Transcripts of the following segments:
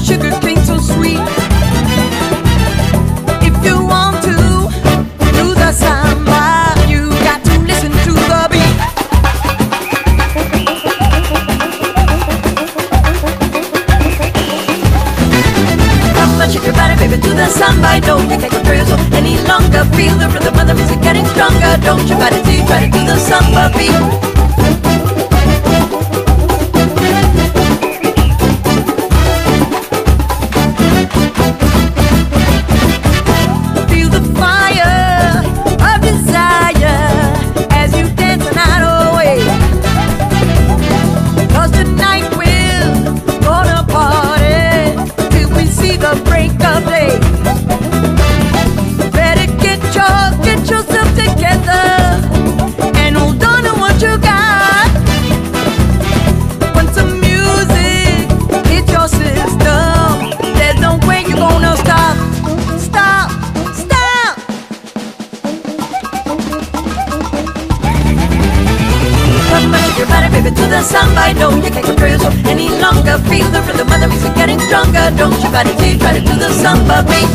sugar cane so sweet. If you want to do the samba, you got to listen to the beat. Come on, shake your body, baby, to the samba. No, you can't control yourself any longer. Feel the rhythm of the music getting stronger. Don't you body till you try to do the samba beat. Baby, to the samba, no, you can't control yourself any longer. Feel the rhythm of the music getting stronger. Don't you body till you try to do the samba beat.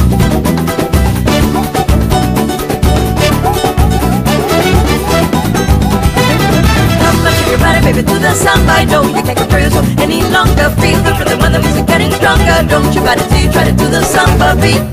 Come on, shake your body, baby, to the samba, no, you can't control yourself any longer. Feel the rhythm of the music getting stronger. Don't you body till you try to do the samba beat.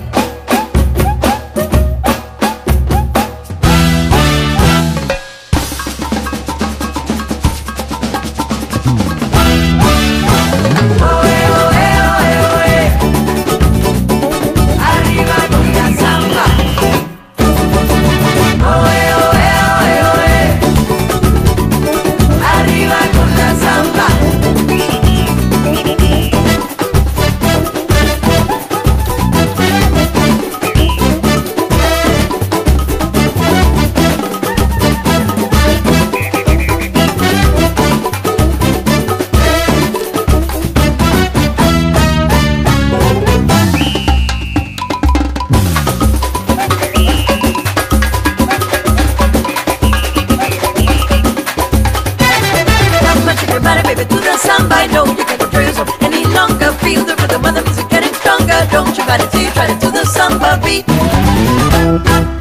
Baby, to the samba, no, you can't control yourself any longer. Feel the rhythm of the music getting stronger. Don't you body till you try to do the samba beat.